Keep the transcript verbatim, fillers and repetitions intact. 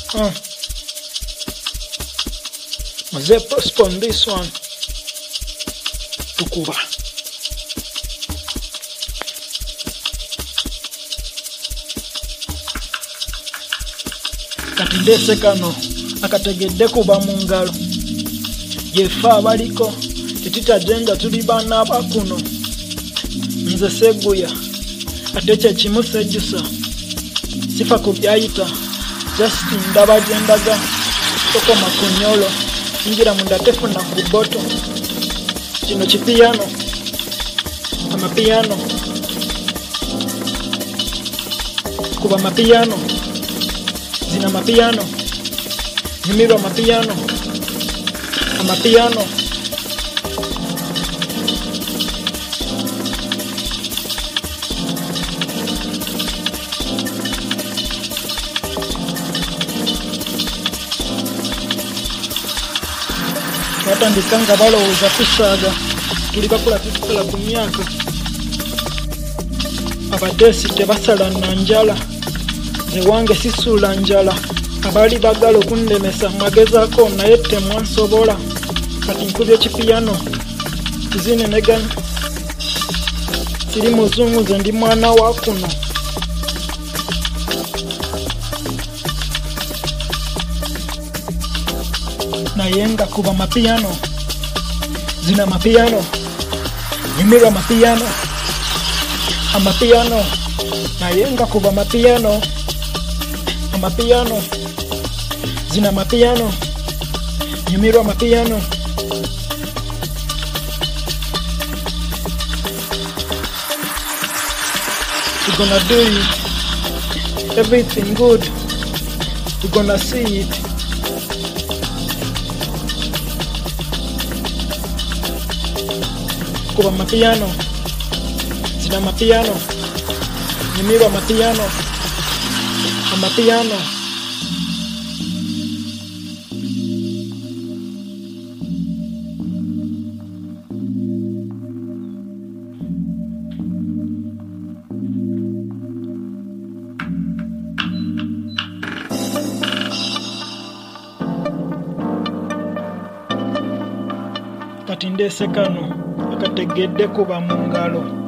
Uh. Mzee prosper on this one. Tukuba. Kati ndese kano akategedde kuba mu ngalo. Yefa abaliko tetitajenga tuli bana bakuno. Nze seguya ate kye kimu sejjusa. Sifa ku byayita just ndaba gyendaga toko makunyolo ingira munda tefuna ku boto. Kino kipiyano amapiyano kuba mapiyano zina mapiyano nyumirwa mapiyano amapiyano batandikanga balowooza tusaaga tuli bakula tukula ku myaka abateesi tebasala na njala ewange sisuula njala abali bagala okundemesa mwagezaako naye temwansobola kati nkubye kipiyano tuzinenegana siri muzungu nze ndi mwana wa kuno naye nga kuba mapiyano zina mapiyano nyumirwa mapiyano amapiyano naye nga kuba mapiyano amapiyano zina mapiyano nyumirwa mapiyano we're gonna do it everything good we're gonna see it kuba mapiyano zina mapiyano nyumirwa mapiyano amapiyano kati ndese kano akategedde kuba mu ngalo